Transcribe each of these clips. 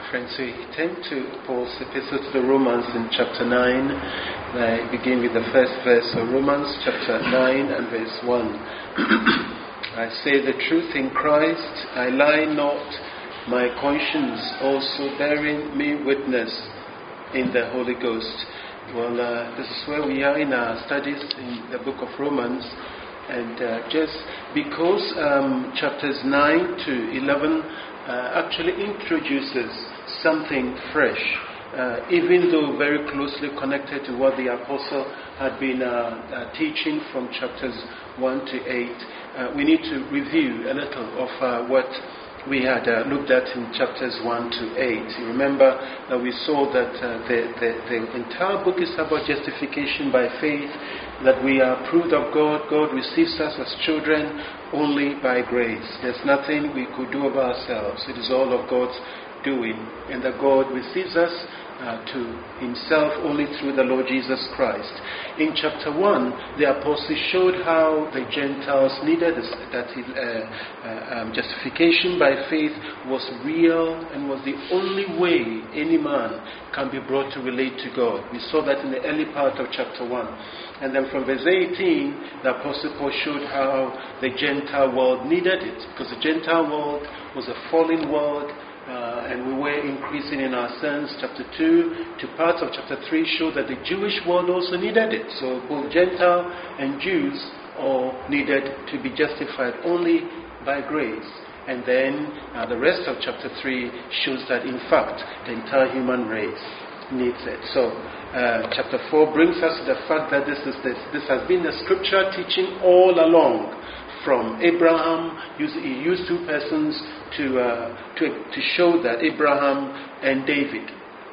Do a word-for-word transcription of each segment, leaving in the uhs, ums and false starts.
friends, we turn to Paul's epistle to the Romans in chapter nine. I begin with the first verse of Romans chapter nine and verse one. I say the truth in Christ, I lie not, my conscience also bearing me witness in the Holy Ghost. Well, uh, this is where we are in our studies in the book of Romans. And uh, just because um, chapters nine to eleven uh, actually introduces something fresh, uh, even though very closely connected to what the apostle had been uh, uh, teaching from chapters one to eight, uh, we need to review a little of uh, what we had uh, looked at in chapters one to eight. You remember that we saw that uh, the, the, the entire book is about justification by faith, that we are approved of God. God receives us as children only by grace. There's nothing we could do of ourselves. It is all of God's doing. And that God receives us uh, to himself only through the Lord Jesus Christ. In chapter one, the apostle showed how the Gentiles needed this, that uh, uh, um, justification by faith was real and was the only way any man can be brought to relate to God. We saw that in the early part of chapter one. And then from verse eighteen, the Apostle Paul showed how the Gentile world needed it, because the Gentile world was a fallen world, uh, and we were increasing in our sins. Chapter two to parts of chapter three showed that the Jewish world also needed it. So both Gentile and Jews all needed to be justified only by grace. And then uh, the rest of chapter three shows that in fact the entire human race needs it. So uh, chapter four brings us to the fact that this is this, this has been the scriptural teaching all along. From Abraham, he used two persons to uh, to to show that Abraham and David.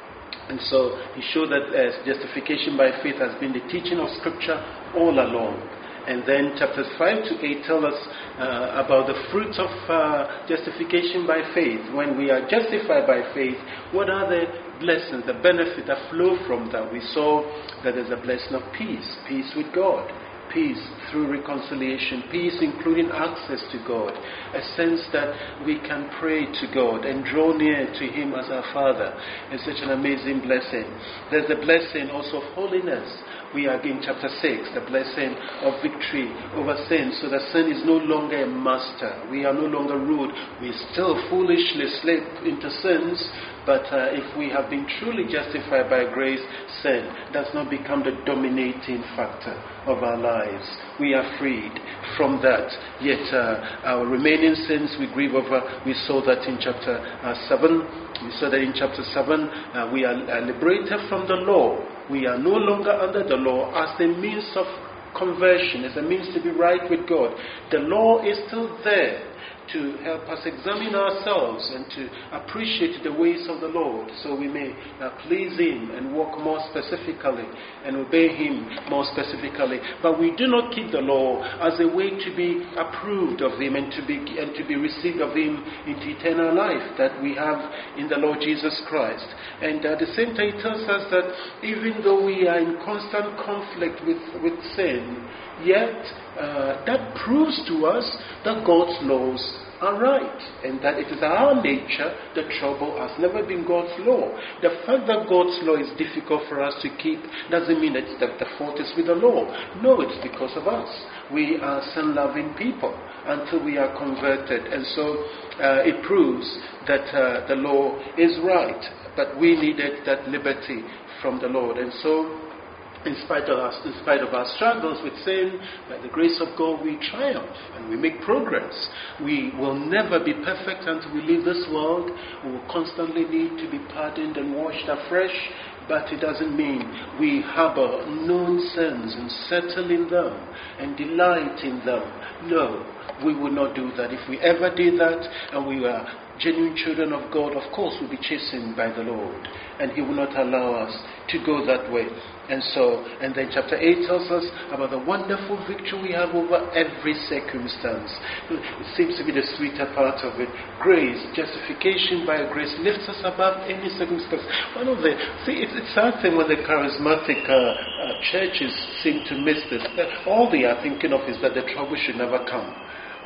And so he showed that uh, justification by faith has been the teaching of scripture all along. And then chapters five to eight tell us uh, about the fruits of uh, justification by faith. When we are justified by faith, what are the blessings, the benefits that flow from that? We saw that there's a blessing of peace, peace with God, peace through reconciliation, peace including access to God, a sense that we can pray to God and draw near to Him as our Father. It's such an amazing blessing. There's the blessing also of holiness. We are in chapter six, the blessing of victory over sin, so that sin is no longer a master. We are no longer ruled. We still foolishly slip into sins, but uh, if we have been truly justified by grace, sin does not become the dominating factor of our lives. We are freed from that. Yet uh, our remaining sins we grieve over. We saw that in chapter uh, seven. We saw that in chapter seven uh, we are uh, liberated from the law. We are no longer under the law as the means of conversion, as a means to be right with God. The law is still there to help us examine ourselves and to appreciate the ways of the Lord, so we may uh, please Him and walk more specifically and obey Him more specifically. But we do not keep the law as a way to be approved of Him and to be and to be received of Him into eternal life that we have in the Lord Jesus Christ. And at the same time, it tells us that even though we are in constant conflict with, with sin, yet uh, that proves to us that God's laws are right, and that it is our nature. The trouble has never been God's law. The fact that God's law is difficult for us to keep doesn't mean that the fault is with the law. No, it's because of us. We are sin-loving people until we are converted, and so uh, it proves that uh, the law is right, but we needed that liberty from the Lord. And so In spite of us, in spite of our struggles with sin, by the grace of God, we triumph and we make progress. We will never be perfect until we leave this world. We will constantly need to be pardoned and washed afresh. But it doesn't mean we harbor known sins and settle in them and delight in them. No, we will not do that. If we ever did that and we were genuine children of God, of course we'll be chastened by the Lord, and He will not allow us to go that way. And so, and then chapter eight tells us about the wonderful victory we have over every circumstance. It seems to be the sweeter part of it. Grace, justification by grace, lifts us above any circumstance. One of the, see, it's, it's sad thing when the charismatic uh, uh, churches seem to miss this. All they are thinking of is that the trouble should never come.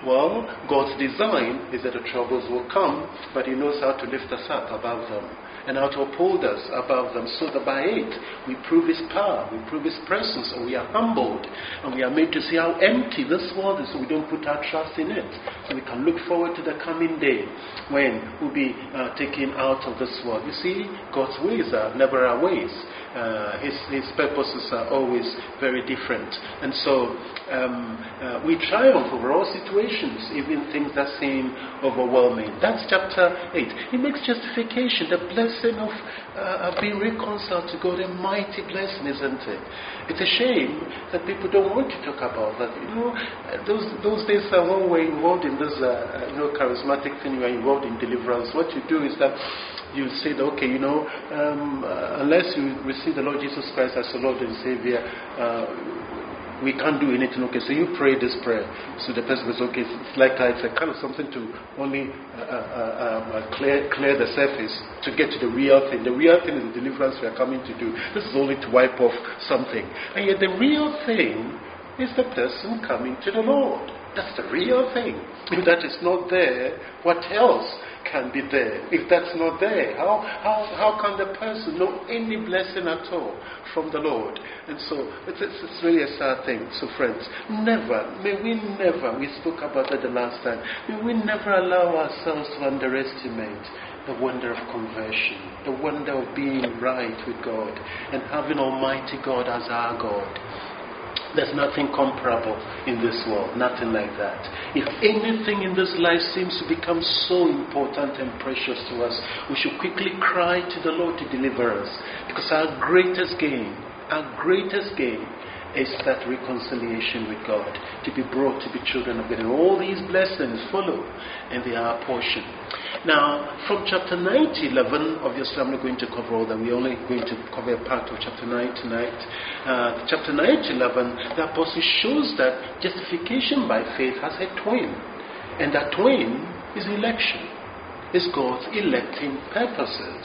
Well, God's design is that the troubles will come, but He knows how to lift us up above them and how to uphold us above them, so that by it we prove His power, we prove His presence, and we are humbled, and we are made to see how empty this world is, so we don't put our trust in it. So we can look forward to the coming day when we'll be uh, taken out of this world. You see, God's ways are never our ways. Uh, his, his purposes are always very different. And so um, uh, we triumph over all situations, even things that seem overwhelming. That's chapter eight. It makes justification, the blessing of uh, being reconciled to God, a mighty blessing, isn't it? It's a shame that people don't want to talk about that. You know, those those days uh, when we're involved in this uh, you know, charismatic thing, you're involved in deliverance, what you do is that you say that, okay, you know, um, uh, unless you receive the Lord Jesus Christ as your Lord and Savior, uh, we can't do anything. Okay, so you pray this prayer. So the person goes, okay, it's like uh, it's a kind of something to only uh, uh, uh, clear clear the surface to get to the real thing. The real thing is the deliverance we are coming to do. This is only to wipe off something. And yet the real thing is the person coming to the Lord. That's the real thing. If that is not there, what else can be there? If that's not there, how how how can the person know any blessing at all from the Lord? And so it's, it's, it's really a sad thing. So friends, never, may we never, we spoke about that the last time, may we never allow ourselves to underestimate the wonder of conversion, the wonder of being right with God and having Almighty God as our God. There's nothing comparable in this world, nothing like that. If anything in this life seems to become so important and precious to us, we should quickly cry to the Lord to deliver us. Because our greatest gain, our greatest gain is that reconciliation with God, to be brought to be children of God. And all these blessings follow, and they are our portion. Now, from chapter nine to eleven, obviously I'm not going to cover all that. We're only going to cover a part of chapter nine tonight. Uh, chapter nine to eleven, the apostle shows that justification by faith has a twin. And that twin is election. It's God's electing purposes,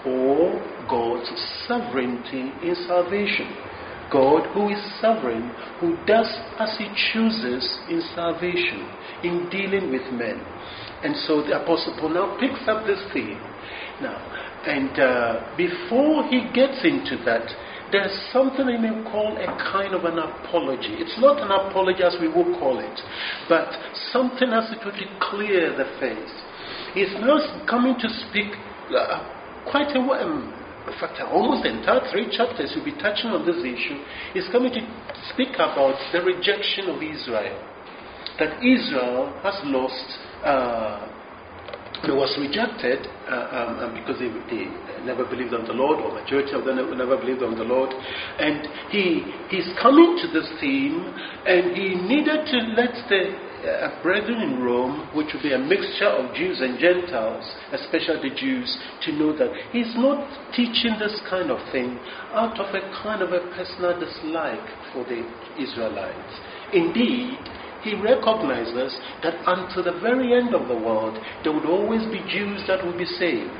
or God's sovereignty in salvation. God, who is sovereign, who does as He chooses in salvation, in dealing with men. And so the Apostle Paul now picks up this theme. Now, and uh, before he gets into that, there's something I may call a kind of an apology. It's not an apology as we would call it, but something has to totally clear the face. He's now coming to speak uh, quite a while. In fact, almost the entire three chapters will be touching on this issue. He's coming to speak about the rejection of Israel. That Israel has lost, uh, it was rejected uh, um, because they, they never believed on the Lord, or majority of them never believed on the Lord. And he he's coming to this theme, and he needed to let the Uh, brethren in Rome, which would be a mixture of Jews and Gentiles, especially the Jews, to know that he's not teaching this kind of thing out of a kind of a personal dislike for the Israelites. Indeed, he recognizes that until the very end of the world, there would always be Jews that would be saved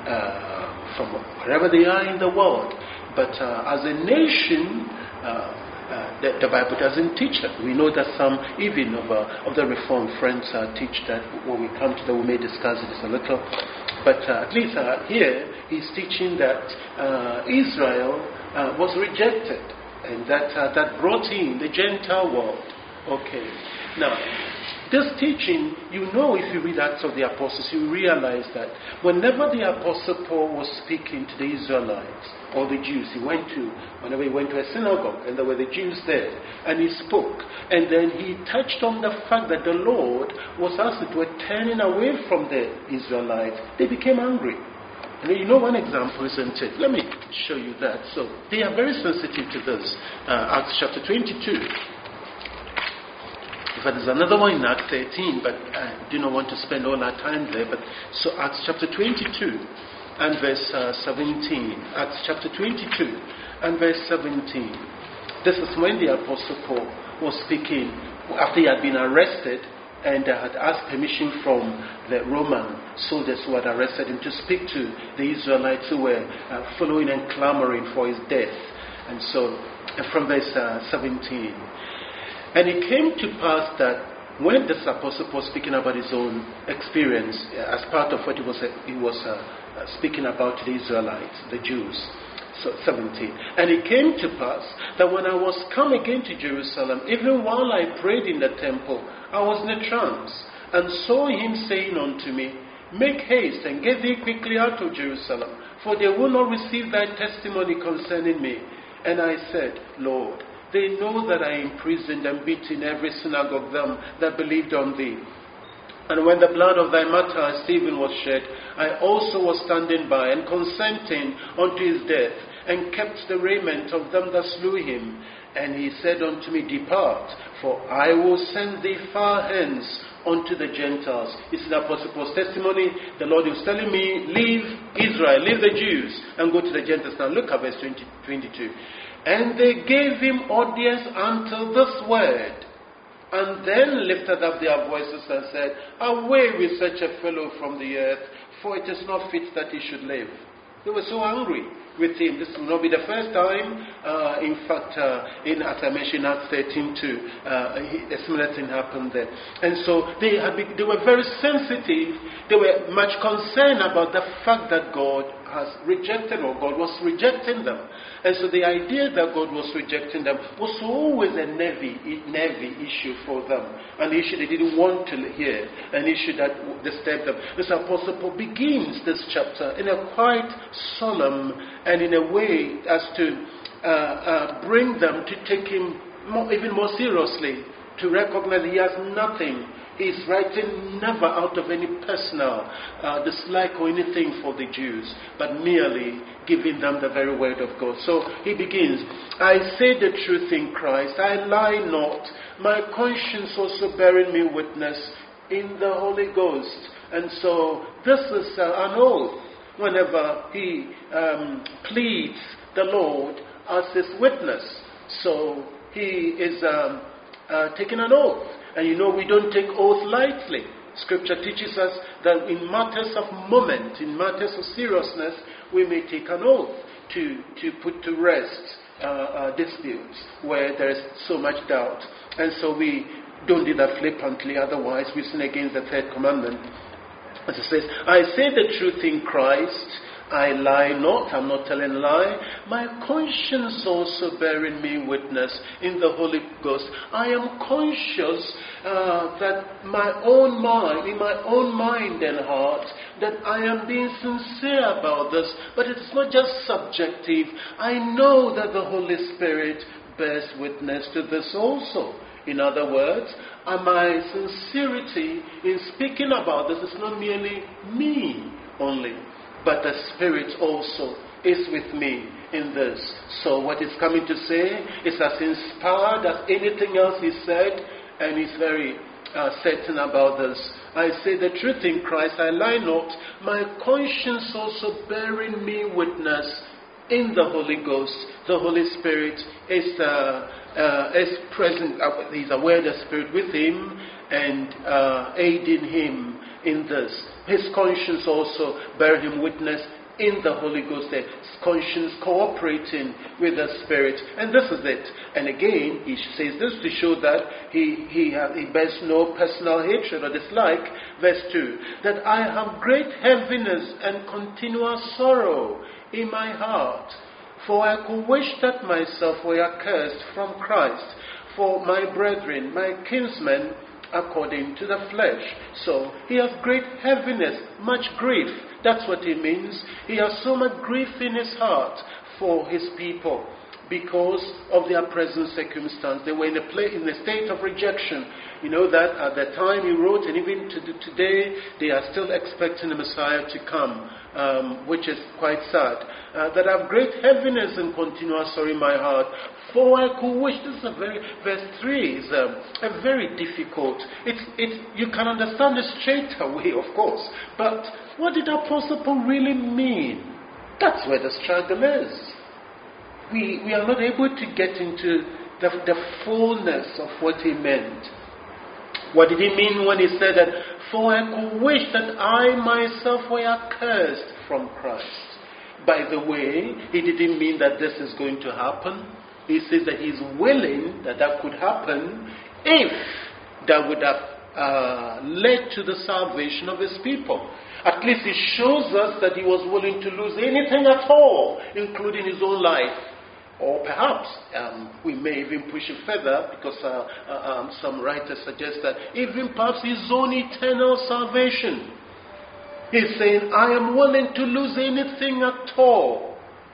uh, from wherever they are in the world. But uh, as a nation, uh, Uh, the, the Bible doesn't teach that. We know that some, even of, uh, of the Reformed friends, uh, teach that. When we come to that, we may discuss it a little. But uh, at least uh, here, he's teaching that uh, Israel uh, was rejected, and that uh, that brought in the Gentile world. Okay. Now, this teaching, you know, if you read Acts of the Apostles, you realize that whenever the Apostle Paul was speaking to the Israelites or the Jews, he went to, whenever he went to a synagogue and there were the Jews there, and he spoke, and then he touched on the fact that the Lord was asked to were turning away from the Israelites. They became angry. And you know one example, isn't it? Let me show you that. So they are very sensitive to this. Uh, Acts chapter twenty-two. In fact, there's another one in Acts thirteen, but I do not want to spend all our time there. But so Acts chapter twenty-two and verse uh, seventeen. Acts chapter twenty-two and verse seventeen. This is when the Apostle Paul was speaking after he had been arrested and uh, had asked permission from the Roman soldiers who had arrested him to speak to the Israelites who were uh, following and clamoring for his death. And so, uh, from verse uh, seventeen. And it came to pass that when this apostle was speaking about his own experience, uh, as part of what he was, uh, he was uh, uh, speaking about the Israelites, the Jews, so seventeen. And it came to pass that when I was come again to Jerusalem, even while I prayed in the temple, I was in a trance, and saw him saying unto me, Make haste and get thee quickly out of Jerusalem, for they will not receive thy testimony concerning me. And I said, Lord, they know that I imprisoned and beat in every synagogue them that believed on thee. And when the blood of thy martyr Stephen was shed, I also was standing by and consenting unto his death, and kept the raiment of them that slew him. And he said unto me, Depart, for I will send thee far hence unto the Gentiles. This is the Apostle Paul's testimony. The Lord was telling me, leave Israel, leave the Jews, and go to the Gentiles. Now look at verse twenty, twenty-two. And they gave him audience until this word, and then lifted up their voices and said, Away with such a fellow from the earth, for it is not fit that he should live. They were so angry with him. This will not be the first time. Uh, in fact, uh, in, as I mentioned, Acts thirteen two, uh, a similar thing happened there. And so they, had be, they were very sensitive. They were much concerned about the fact that God has rejected, or God was rejecting them. And so the idea that God was rejecting them was always a nervy, nervy issue for them. An issue they didn't want to hear, an issue that disturbed them. This Apostle Paul begins this chapter in a quite solemn and in a way as to uh, uh, bring them to take him more, even more seriously, to recognize he has nothing. He's writing never out of any personal uh, dislike or anything for the Jews, but merely giving them the very word of God. So he begins, I say the truth in Christ, I lie not, my conscience also bearing me witness in the Holy Ghost. And so this is uh, an oath whenever he um, pleads the Lord as his witness. So he is um, uh, taking an oath. And you know, we don't take oath lightly. Scripture teaches us that in matters of moment, in matters of seriousness, we may take an oath to, to put to rest uh, uh, disputes where there is so much doubt. And so we don't do that flippantly, otherwise we sin against the third commandment. As it says, I say the truth in Christ, I lie not, I'm not telling a lie. My conscience also bearing me witness in the Holy Ghost. I am conscious uh, that my own mind, in my own mind and heart, that I am being sincere about this. But it's not just subjective. I know that the Holy Spirit bears witness to this also. In other words, uh, my sincerity in speaking about this is not merely me only, but the Spirit also is with me in this. So what he's coming to say is as inspired as anything else he said, and he's very uh, certain about this. I say the truth in Christ, I lie not, my conscience also bearing me witness in the Holy Ghost. The Holy Spirit is, uh, uh, is present, uh, he's aware the Spirit with him and uh, aiding him in this. His conscience also bear him witness in the Holy Ghost. His conscience cooperating with the Spirit. And this is it. And again, he says this to show that he, he, have, he bears no personal hatred or dislike. Verse two, that I have great heaviness and continual sorrow in my heart. For I could wish that myself were accursed from Christ for my brethren, my kinsmen, according to the flesh. So he has great heaviness, much grief. That's what he means. He has so much grief in his heart for his people because of their present circumstance. They were in a, play, in a state of rejection. You know that at the time he wrote, and even to today, they are still expecting the Messiah to come, um, which is quite sad. Uh, that I have great heaviness and continual sorrow in my heart. For I could wish, this is a very, verse three is um, a very difficult, it's, it's, you can understand it straight away, of course, but what did Apostle Paul really mean? That's where the struggle is. We, we are not able to get into the, the fullness of what he meant. What did he mean when he said that, for I could wish that I myself were accursed from Christ? By the way, he didn't mean that this is going to happen. He says that he's willing that that could happen if that would have uh, led to the salvation of his people. At least it shows us that he was willing to lose anything at all, including his own life. Or perhaps um, we may even push it further, because uh, uh, um, some writers suggest that even perhaps his own eternal salvation. He's saying, I am willing to lose anything at all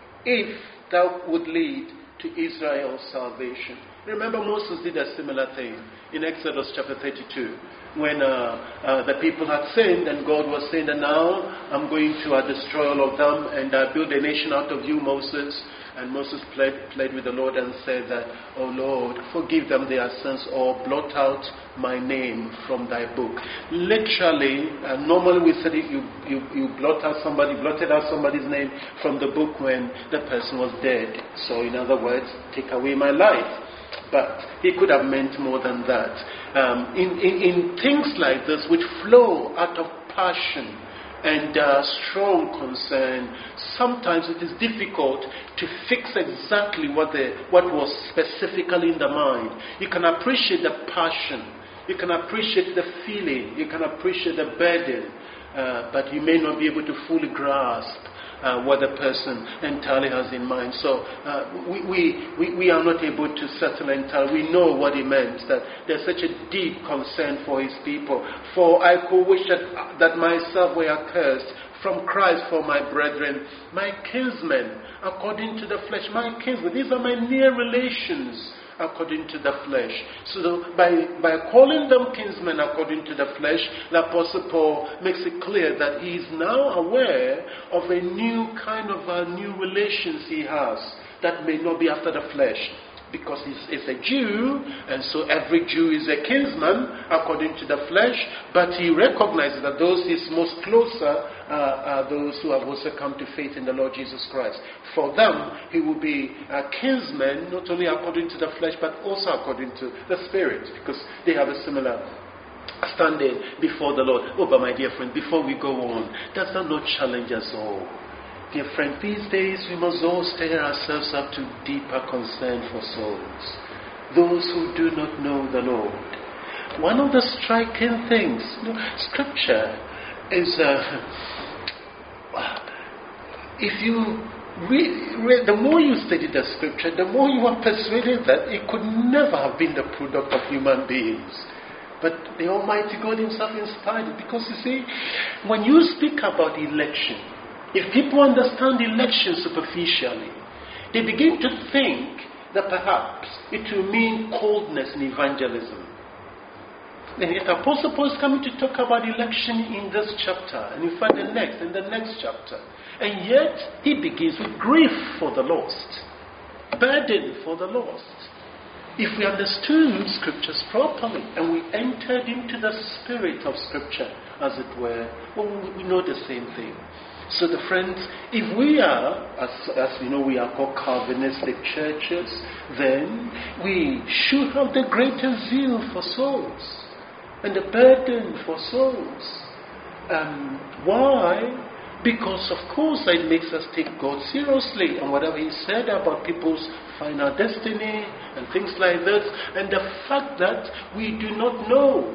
if that would lead to Israel's salvation. Remember, Moses did a similar thing in Exodus chapter thirty-two, when uh, uh, the people had sinned, and God was saying that now I'm going to uh, destroy all of them and uh, build a nation out of you, Moses. And Moses pled, pled with the Lord and said that, oh Lord, forgive them their sins, or blot out my name from thy book. Literally, uh, normally we said it, you, you, you blot out somebody, blotted out somebody's name from the book when the person was dead. So in other words, take away my life. But he could have meant more than that. Um, in, in, in things like this, which flow out of passion and uh, strong concern, sometimes it is difficult to fix exactly what the what was specifically in the mind. You can appreciate the passion, you can appreciate the feeling, you can appreciate the burden, uh, but you may not be able to fully grasp Uh, what the person entirely has in mind. So uh, we, we, we, we are not able to settle entirely. We know what he meant, that there's such a deep concern for his people. For I could wish that, that myself were accursed from Christ for my brethren, my kinsmen, according to the flesh. My kinsmen, these are my near relations, according to the flesh. So by, by calling them kinsmen according to the flesh, the Apostle Paul makes it clear that he is now aware of a new kind of uh, new relations he has that may not be after the flesh. Because he's, he's a Jew, and so every Jew is a kinsman according to the flesh, but he recognizes that those he's most closer uh, are those who have also come to faith in the Lord Jesus Christ. For them, he will be a kinsman, not only according to the flesh, but also according to the Spirit, because they have a similar standing before the Lord. Oh, but my dear friend, before we go on, does that not challenge us all? Dear friend, these days we must all stir ourselves up to deeper concern for souls, those who do not know the Lord. One of the striking things, you know, Scripture is, uh, if you read, read, the more you study the Scripture, the more you are persuaded that it could never have been the product of human beings. But the Almighty God Himself inspired it. Because you see, when you speak about election, if people understand election superficially, they begin to think that perhaps it will mean coldness in evangelism. And yet Apostle Paul is coming to talk about election in this chapter, and in fact the next, and the next chapter. And yet he begins with grief for the lost, burden for the lost. If we understood Scriptures properly, and we entered into the spirit of Scripture, as it were, well, we know the same thing. So the friends, if we are, as, as you know, we are called Calvinistic churches, then we should have the greatest zeal for souls and the burden for souls. Um, why? Because of course it makes us take God seriously, and whatever He said about people's final destiny and things like that, and the fact that we do not know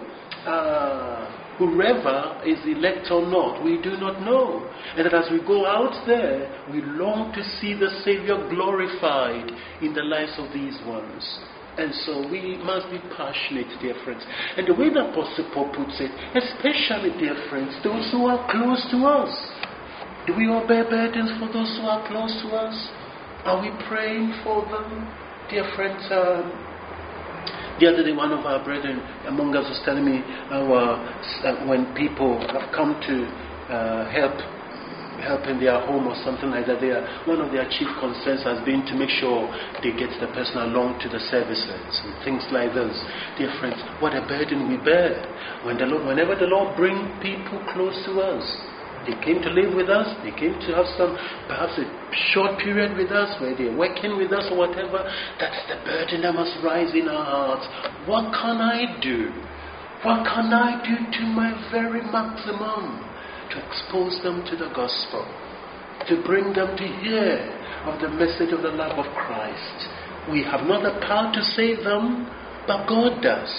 uh, whoever is elect or not, we do not know. And that as we go out there, we long to see the Savior glorified in the lives of these ones. And so we must be passionate, dear friends. And the way the Apostle Paul puts it, especially, dear friends, those who are close to us. Do we all bear burdens for those who are close to us? Are we praying for them? Dear friends, um, the other day, one of our brethren among us was telling me our, uh, when people have come to uh, help help in their home or something like that, they are, one of their chief concerns has been to make sure they get the person along to the services and things like this. Dear friends, what a burden we bear when the Lord, whenever the Lord brings people close to us. They came to live with us, they came to have some, perhaps a short period with us, where they're working with us or whatever. That's the burden that must rise in our hearts. What can I do? What can I do to my very maximum to expose them to the gospel? To bring them to hear of the message of the love of Christ. We have not the power to save them, but God does.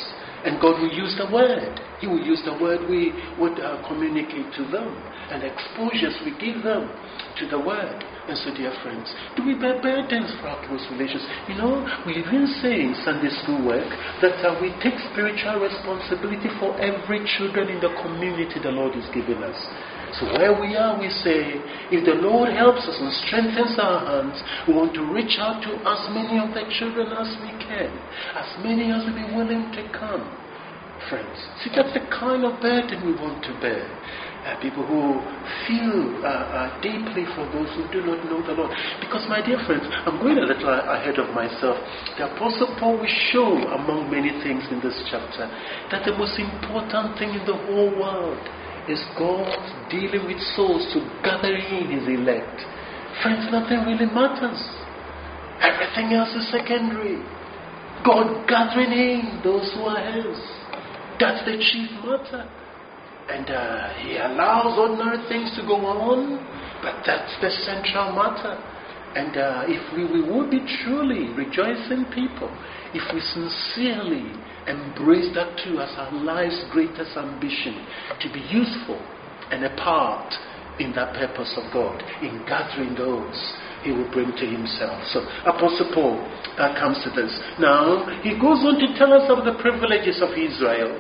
And God will use the word. He will use the word we would uh, communicate to them, and exposures we give them to the word. And so, dear friends, do we bear burdens for our close relations? You know, we even say in Sunday school work that uh, we take spiritual responsibility for every children in the community the Lord is giving us. So where we are, we say, if the Lord helps us and strengthens our hands, we want to reach out to as many of the children as we can, as many as will be willing to come. Friends, see, that's the kind of burden we want to bear. Uh, people who feel uh, uh, deeply for those who do not know the Lord. Because, my dear friends, I'm going a little ahead of myself. The Apostle Paul will show, among many things in this chapter, that the most important thing in the whole world is God dealing with souls to gather in His elect. Friends, nothing really matters. Everything else is secondary. God gathering in those who are His. That's the chief matter. And uh, He allows ordinary things to go on, but that's the central matter. And uh, if we, we would be truly rejoicing people, if we sincerely embrace that too as our life's greatest ambition, to be useful and a part in that purpose of God, in gathering those He will bring to Himself. So Apostle Paul uh, comes to this. Now, he goes on to tell us of the privileges of Israel.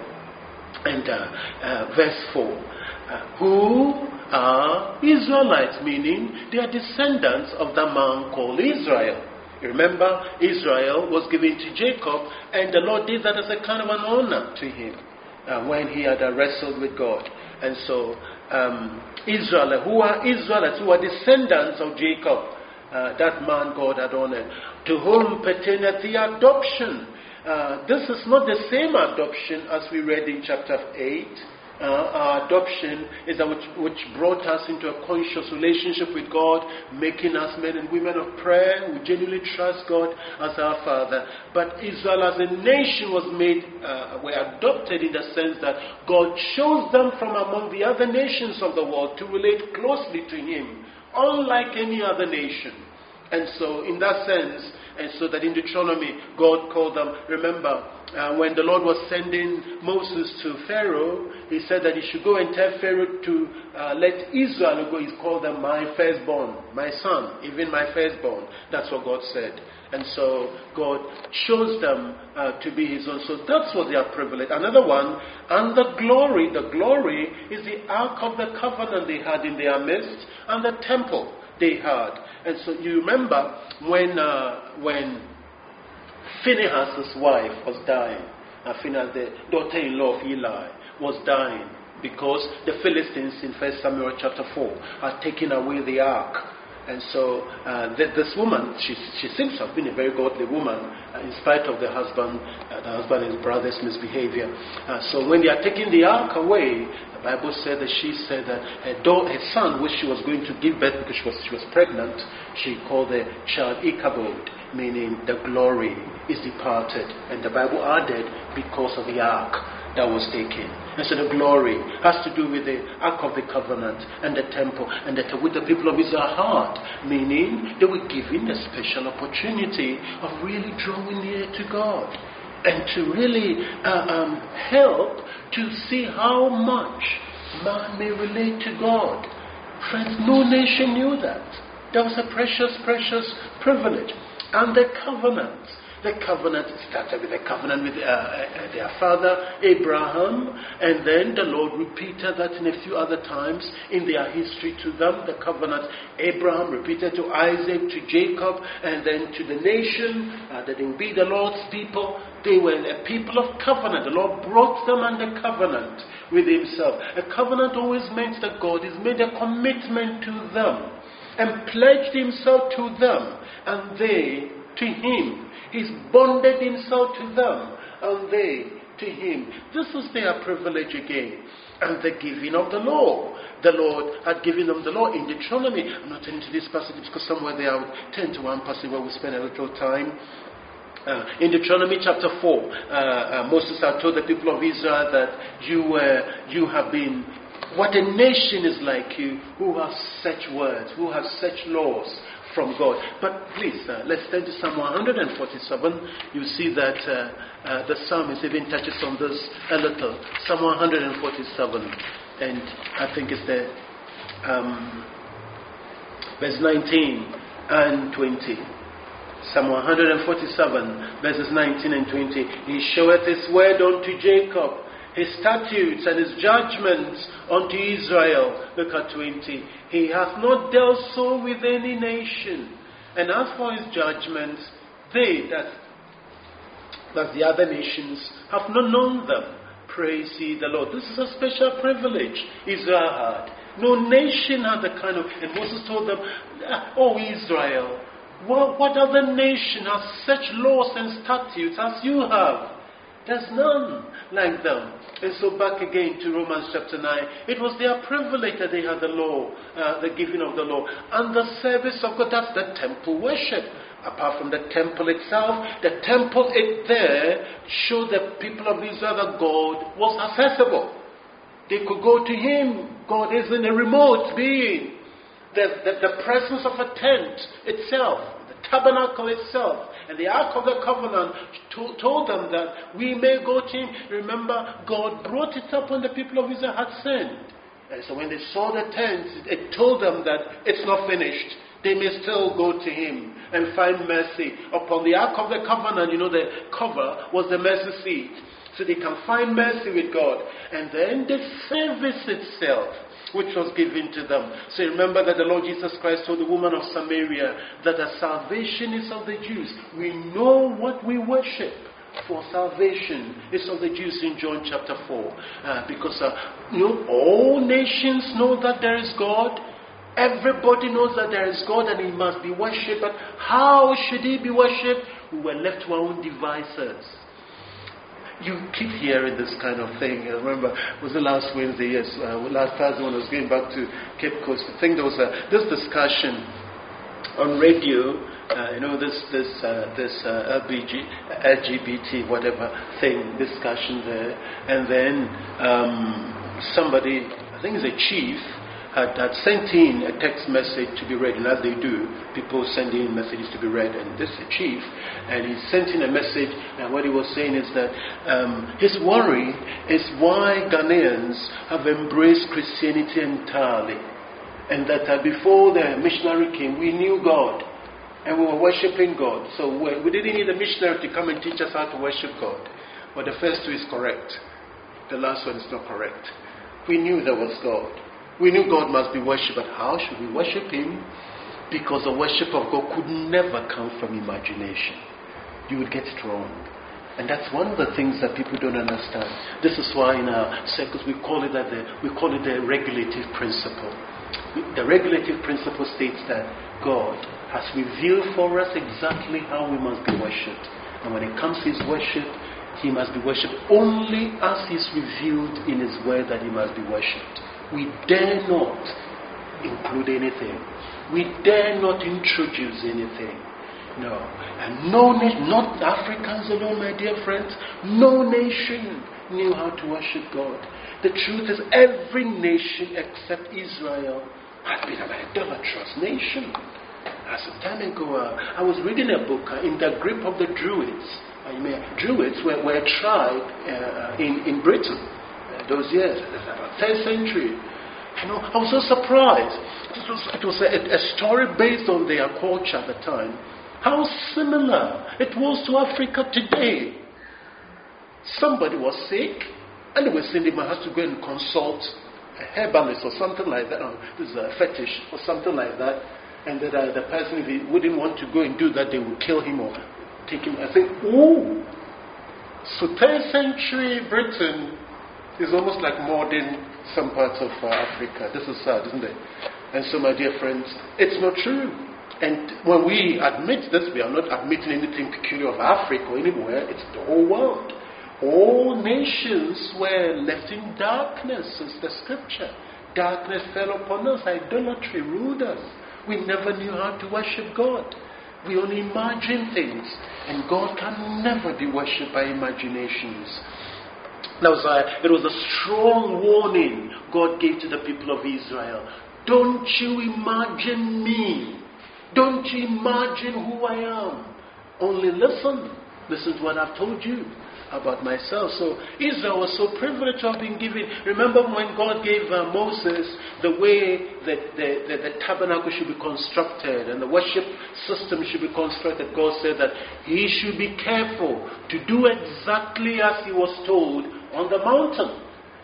And uh, uh, verse four, uh, who are Israelites, meaning they are descendants of the man called Israel. You remember, Israel was given to Jacob, and the Lord did that as a kind of an honor to him uh, when he had uh, wrestled with God. And so, um, Israel, who are Israelites, who are descendants of Jacob, uh, that man God had honored, to whom pertaineth the adoption. Uh, this is not the same adoption as we read in chapter eight. Uh, our adoption is that which, which brought us into a conscious relationship with God, making us men and women of prayer who genuinely trust God as our Father. But Israel as a nation was made, uh, were adopted in the sense that God chose them from among the other nations of the world to relate closely to Him, unlike any other nation. And so, in that sense, and so that in Deuteronomy, God called them, remember, uh, when the Lord was sending Moses to Pharaoh, He said that he should go and tell Pharaoh to uh, let Israel go. He called them my firstborn, my son, even my firstborn. That's what God said. And so God chose them uh, to be His own. So that's what they are privileged. Another one, and the glory. The glory is the Ark of the Covenant they had in their midst, and the temple they had. And so you remember when uh, when Phinehas' wife was dying, uh, Phinehas, the daughter-in-law of Eli, was dying because the Philistines in First Samuel chapter four had taken away the ark. And so uh, th- this woman, she, she seems to have been a very godly woman uh, in spite of the husband, uh, the husband and his brother's misbehavior. Uh, so when they are taking the ark away, the Bible said that she said that her, daughter, her son, which she was going to give birth because she was, she was pregnant, she called the child Ichabod, meaning the glory is departed. And the Bible added, because of the ark that was taken. And so the glory has to do with the Ark of the Covenant and the temple, and that with the people of Israel heart, meaning they were given a special opportunity of really drawing near to God and to really uh, um, help to see how much man may relate to God. Friends, no nation knew that. That was a precious, precious privilege. And the covenant. The covenant started with a covenant with uh, uh, their father Abraham, and then the Lord repeated that in a few other times in their history to them. The covenant Abraham repeated to Isaac, to Jacob, and then to the nation uh, that they would be the Lord's people. They were a people of covenant. The Lord brought them under covenant with Himself. A covenant always meant that God has made a commitment to them and pledged Himself to them, and they to Him. He's bonded Himself to them, and they to Him. This is their privilege again. And the giving of the law. The Lord had given them the law in Deuteronomy. I'm not turning to this passage because somewhere there I would turn to one passage where we spend a little time. Uh, in Deuteronomy chapter four, uh, uh, Moses had told the people of Israel that you, uh, you have been, what a nation is like you, who has such words, who has such laws from God. But please, uh, let's turn to Psalm one forty-seven. You see that uh, uh, the psalmist even touches on this a little. Psalm one forty-seven, and I think it's the um, verse nineteen and twenty. Psalm one forty-seven, verses nineteen and twenty. He showeth his word unto Jacob, his statutes and his judgments unto Israel. Look at twenty. He hath not dealt so with any nation. And as for his judgments, they, that, that the other nations, have not known them. Praise ye the Lord. This is a special privilege Israel had. No nation had the kind of... And Moses told them, oh Israel, what, what other nation has such laws and statutes as you have? There's none like them. And so back again to Romans chapter nine. It was their privilege that they had the law, uh, the giving of the law. And the service of God, that's the temple worship. Apart from the temple itself, the temple it there showed the people of Israel that God was accessible. They could go to Him. God isn't a remote being. The, the, the presence of a tent itself, the tabernacle itself, and the Ark of the Covenant to, told them that we may go to Him. Remember, God brought it up when the people of Israel had sinned. And so when they saw the tent, it told them that it's not finished. They may still go to Him and find mercy upon the Ark of the Covenant. You know, the cover was the mercy seat. So they can find mercy with God. And then the service itself, which was given to them. So remember that the Lord Jesus Christ told the woman of Samaria that the salvation is of the Jews. We know what we worship, for salvation is of the Jews in John chapter four. Uh, because uh, you know, all nations know that there is God. Everybody knows that there is God and He must be worshipped. But how should He be worshipped? We were left to our own devices. You keep hearing this kind of thing. I remember, was it last Wednesday? Yes, uh, last Thursday when I was going back to Cape Coast. I think there was a, this discussion on radio. Uh, you know, this this uh, this uh, L B G, L G B T whatever thing discussion there, and then um, somebody, I think it's a chief, had, had sent in a text message to be read, and as they do, people send in messages to be read, and this is a chief, and he sent in a message, and what he was saying is that um, his worry is why Ghanaians have embraced Christianity entirely, and that uh, before the missionary came, we knew God, and we were worshipping God, so we, we didn't need a missionary to come and teach us how to worship God. But the first two is correct. The last one is not correct. We knew there was God. We knew God must be worshipped, but how should we worship Him? Because the worship of God could never come from imagination. You would get it wrong. And that's one of the things that people don't understand. This is why in our circles we call it that the, we call it the regulative principle. The regulative principle states that God has revealed for us exactly how we must be worshipped. And when it comes to His worship, He must be worshipped only as He is revealed in His word that He must be worshipped. We dare not include anything. We dare not introduce anything. No. And no nation, not Africans alone, my dear friends, no nation knew how to worship God. The truth is, every nation except Israel has been an idolatrous nation. Uh, some time ago, uh, I was reading a book, uh, In the Grip of the Druids. Uh, you may, Druids were, were a tribe uh, in, in Britain. Those years, about third century. You know, I was so surprised. It was, it was a, a story based on their culture at the time. How similar it was to Africa today. Somebody was sick, and they were saying they might have to go and consult a herbalist or something like that. Oh, this is a fetish or something like that. And that uh, the person, if he wouldn't want to go and do that, they would kill him or take him. I think, oh, so third century Britain is almost like modern some parts of uh, Africa. This is sad, isn't it? And so, my dear friends, it's not true. And when we admit this, we are not admitting anything peculiar of Africa or anywhere. It's the whole world. All nations were left in darkness, says the scripture. Darkness fell upon us. Idolatry ruled us. We never knew how to worship God. We only imagine things. And God can never be worshipped by imaginations. That was a, it was a strong warning God gave to the people of Israel. Don't you imagine me Don't you imagine who I am? Only listen. Listen to what I've told you about myself. So Israel was so privileged to have been given. Remember when God gave uh, Moses the way that the, the, the tabernacle should be constructed and the worship system should be constructed. God said that he should be careful to do exactly as he was told on the mountain.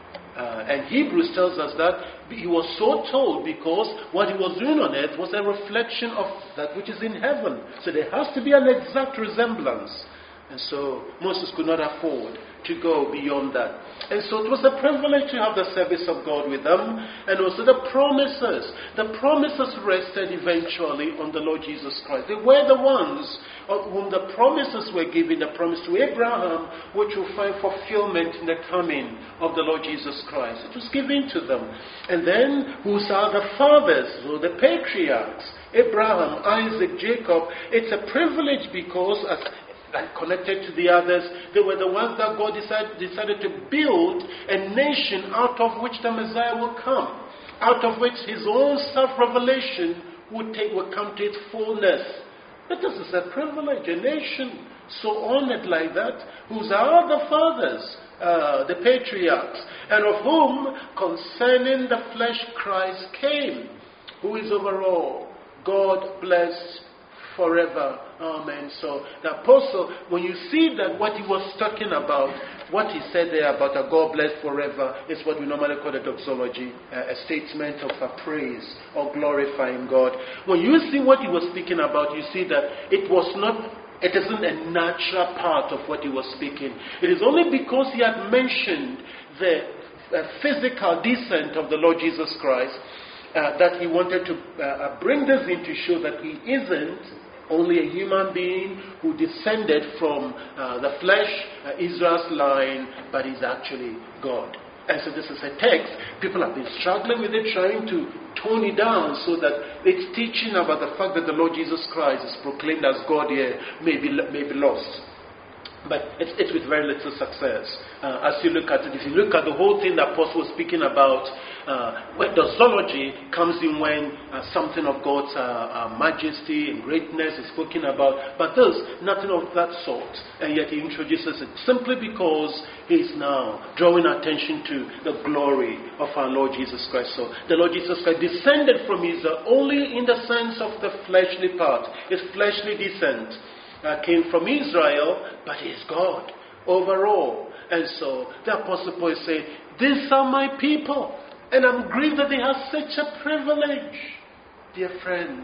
Uh, and Hebrews tells us that he was so told because what he was doing on earth was a reflection of that which is in heaven. So there has to be an exact resemblance. And so Moses could not afford to go beyond that. And so it was a privilege to have the service of God with them. And also the promises. The promises rested eventually on the Lord Jesus Christ. They were the ones of whom the promises were given. The promise to Abraham, which will find fulfillment in the coming of the Lord Jesus Christ. It was given to them. And then whose are the fathers, or the patriarchs? Abraham, Isaac, Jacob. It's a privilege because as and connected to the others, they were the ones that God decided, decided to build a nation out of which the Messiah will come, out of which his own self-revelation would take, would come to its fullness. But this is a privilege, a nation so honored like that, whose are the fathers, uh, the patriarchs, and of whom concerning the flesh Christ came, who is over all, God blessed forever. Amen. So the apostle, when you see that what he was talking about, what he said there about a God blessed forever is what we normally call a doxology, a statement of a praise or glorifying God. When you see what he was speaking about, you see that it was not, it isn't a natural part of what he was speaking. It is only because he had mentioned the uh, physical descent of the Lord Jesus Christ uh, that he wanted to uh, bring this in to show that he isn't only a human being who descended from uh, the flesh, uh, Israel's line, but is actually God. And so this is a text. People have been struggling with it, trying to tone it down so that its teaching about the fact that the Lord Jesus Christ is proclaimed as God here may be, may be lost. But it's, it's with very little success. Uh, as you look at it, if you look at the whole thing the apostle was speaking about, uh, when doxology comes in when uh, something of God's uh, uh, majesty and greatness is spoken about. But there's nothing of that sort. And yet he introduces it simply because he is now drawing attention to the glory of our Lord Jesus Christ. So the Lord Jesus Christ descended from Israel only in the sense of the fleshly part, his fleshly descent. Uh, came from Israel, but he is God overall. And so the Apostle Paul is saying, these are my people, and I'm grieved that they have such a privilege. Dear friends,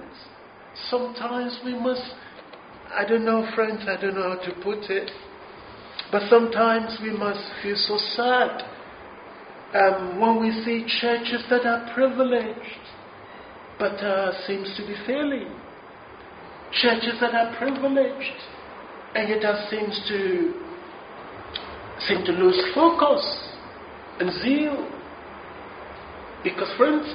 sometimes we must, I don't know friends, I don't know how to put it, but sometimes we must feel so sad um, when we see churches that are privileged, but uh, seems to be failing. Churches that are privileged, and yet that seems to seem to lose focus and zeal. Because friends,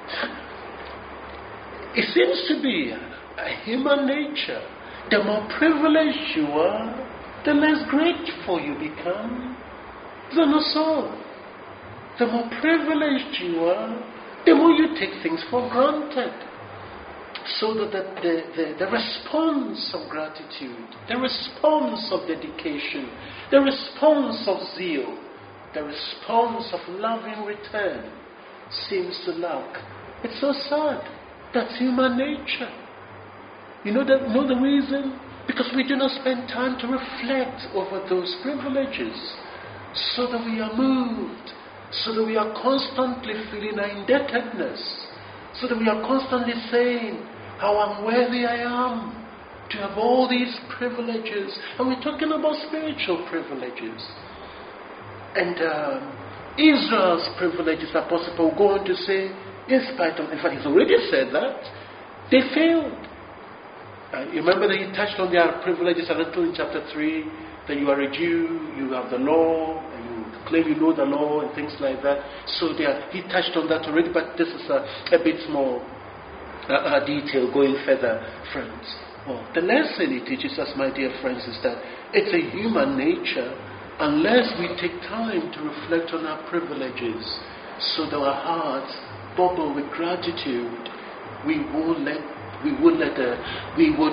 it seems to be a human nature. The more privileged you are, the less grateful you become. Is that not so? The more privileged you are, the more you take things for granted. So that the, the, the, the response of gratitude, the response of dedication, the response of zeal, the response of loving return seems to lack. It's so sad. That's human nature. You know, the, know the reason? Because we do not spend time to reflect over those privileges so that we are moved, so that we are constantly feeling our indebtedness, so that we are constantly saying how unworthy I am to have all these privileges. And we're talking about spiritual privileges. And um, Israel's privileges, Apostle Paul go on to say, in spite of, in fact, he's already said that, they failed. Uh, you remember that he touched on their privileges a little in chapter three, that you are a Jew, you have the law, and you claim you know the law, and things like that. So they are, he touched on that already, but this is a, a bit more Uh, uh, detail going further, friends. Well, the lesson it teaches us, my dear friends, is that it's a human nature, unless we take time to reflect on our privileges so that our hearts bubble with gratitude, we won't let we would let the, we would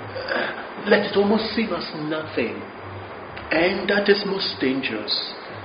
uh, let it almost seem as nothing. And that is most dangerous.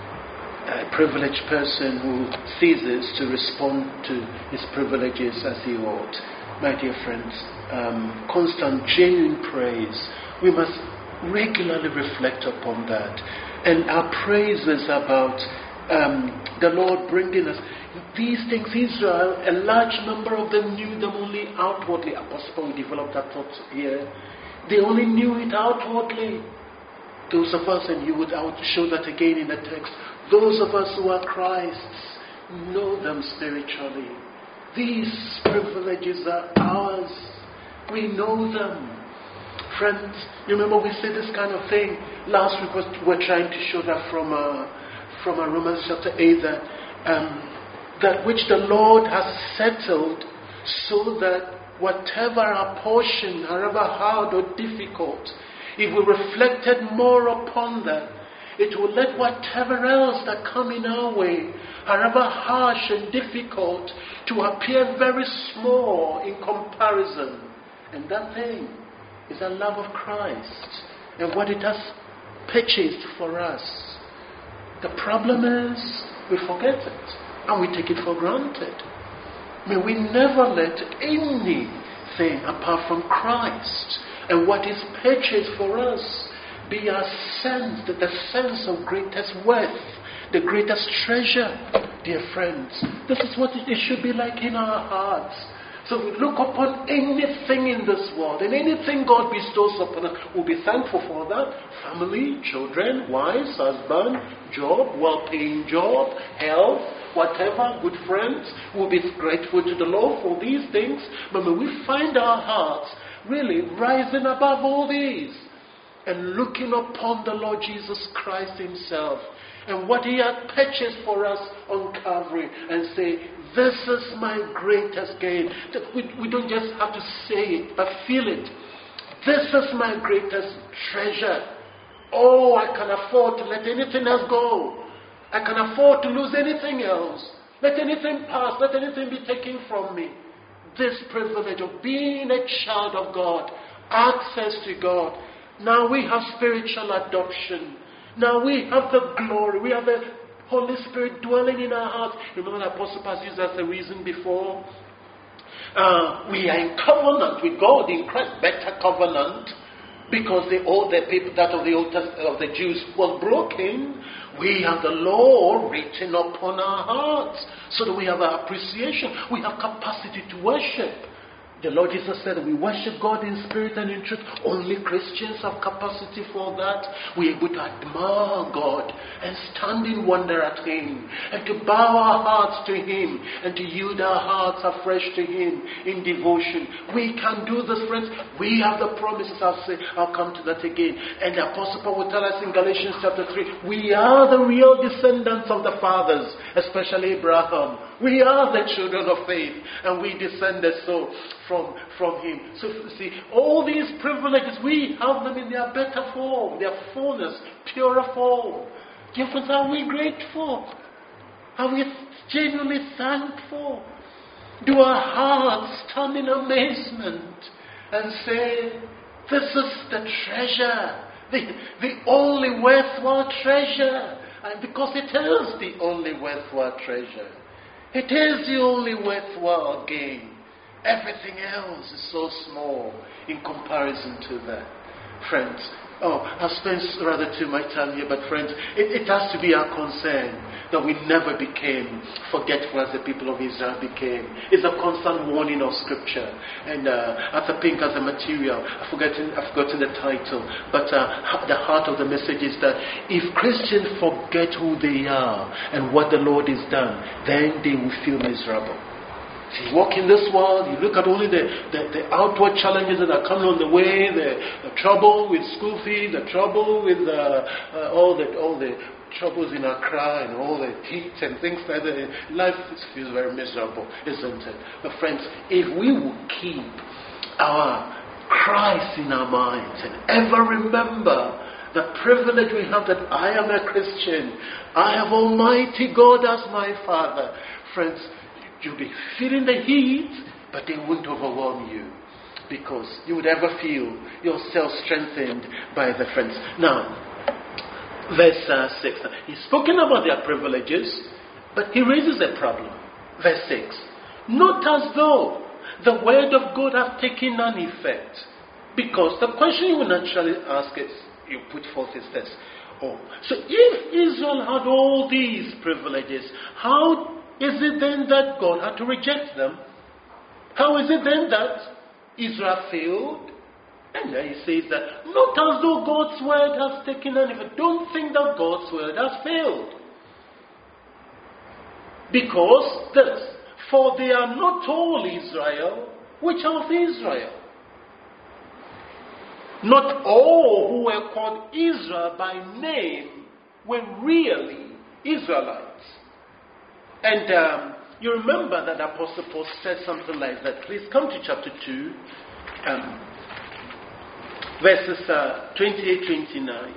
A privileged person who ceases to respond to his privileges as he ought. My dear friends, um, constant, genuine praise. We must regularly reflect upon that. And our praise is about um, the Lord bringing us these things. Israel, a large number of them knew them only outwardly. Apostle Paul developed that thought here. They only knew it outwardly. Those of us, and you would, I would show that again in the text, those of us who are Christ's know them spiritually. These privileges are ours. We know them. Friends, you remember we said this kind of thing last week. Was, we're trying to show that from uh, from uh, Romans chapter eight, that um, that which the Lord has settled, so that whatever our portion, however hard or difficult, if we reflected more upon that, it will let whatever else that come in our way, however harsh and difficult, to appear very small in comparison. And that thing is the love of Christ and what it has purchased for us. The problem is we forget it and we take it for granted. May we never let anything apart from Christ and what is purchased for us be our sense, the sense of greatest worth, the greatest treasure, dear friends. This is what it should be like in our hearts. So we look upon anything in this world, and anything God bestows upon us, we'll be thankful for that. Family, children, wives, husband, job, well-paying job, health, whatever, good friends. We'll be grateful to the Lord for these things. But when we find our hearts really rising above all these, and looking upon the Lord Jesus Christ himself and what he had purchased for us on Calvary, and say, this is my greatest gain. We, we don't just have to say it, but feel it. This is my greatest treasure. Oh, I can afford to let anything else go. I can afford to lose anything else. Let anything pass. Let anything be taken from me. This privilege of being a child of God, access to God. Now we have spiritual adoption. Now we have the glory. We have the Holy Spirit dwelling in our hearts. Remember the Apostle Paul used as a reason before? Uh, we are in covenant with God in Christ. Better covenant. Because the old, the people that of the old of the Jews was broken. We have the law written upon our hearts. So that we have our appreciation. We have capacity to worship. The Lord Jesus said we worship God in spirit and in truth. Only Christians have capacity for that. We are able to admire God and stand in wonder at him, and to bow our hearts to him, and to yield our hearts afresh to him in devotion. We can do this, friends. We have the promises. I'll say, I'll come to that again. And the Apostle Paul will tell us in Galatians chapter three, we are the real descendants of the fathers, especially Abraham. We are the children of faith, and we descended so from, from him. So see, all these privileges, we have them in their better form, their fullness, purer form. Dear friends, are we grateful? Are we genuinely thankful? Do our hearts stand in amazement and say, this is the treasure, the, the only worthwhile treasure, and because it is the only worthwhile treasure. It is the only worthwhile gain. Everything else is so small in comparison to that. Friends, oh, I've spent rather too much time here, but friends, it, it has to be our concern that we never became forgetful as the people of Israel became. It's a constant warning of Scripture. And uh, as a pink as a material, I've forgotten, I've forgotten the title, but uh, the heart of the message is that if Christians forget who they are and what the Lord has done, then they will feel miserable. So you walk in this world, you look at only the, the, the outward challenges that are coming on the way, the, the trouble with school fees, the trouble with uh, uh, all the all the troubles in Accra and all the heat and things like that. Life feels very miserable, isn't it? But friends, if we will keep our Christ in our minds and ever remember the privilege we have that I am a Christian, I have Almighty God as my Father, friends, you'll be feeling the heat, but they won't overwhelm you. because you would ever feel yourself strengthened by the friends. Now, verse uh, six. He's spoken about their privileges, but he raises a problem. Verse six. Not as though the word of God have taken an effect. Because the question you will naturally ask is, you put forth is this. Oh, so if Israel had all these privileges, how is it then that God had to reject them? How is it then that Israel failed? And then he says that, not as though God's word has taken an effect. Don't think that God's word has failed. Because this, for they are not all Israel, which are of Israel. Not all who were called Israel by name were really Israelites. And um, you remember that Apostle Paul said something like that. Please come to chapter two, um, verses uh, twenty-eight twenty-nine.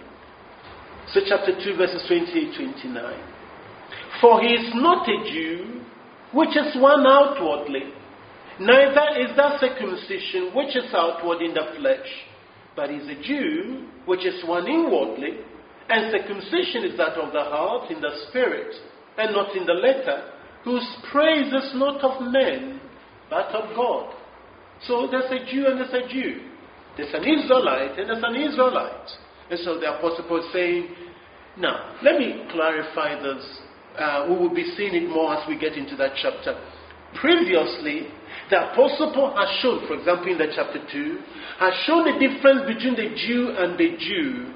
So chapter two, verses twenty-eight twenty-nine. For he is not a Jew, which is one outwardly, neither is that circumcision which is outward in the flesh, but he is a Jew, which is one inwardly, and circumcision is that of the heart, in the spirit, and not in the letter, whose praise is not of men, but of God. So there's a Jew and there's a Jew. There's an Israelite and there's an Israelite. And so the Apostle Paul is saying, now, let me clarify this. Uh, we will be seeing it more as we get into that chapter. Previously, the Apostle Paul has shown, for example in the chapter two, has shown the difference between the Jew and the Jew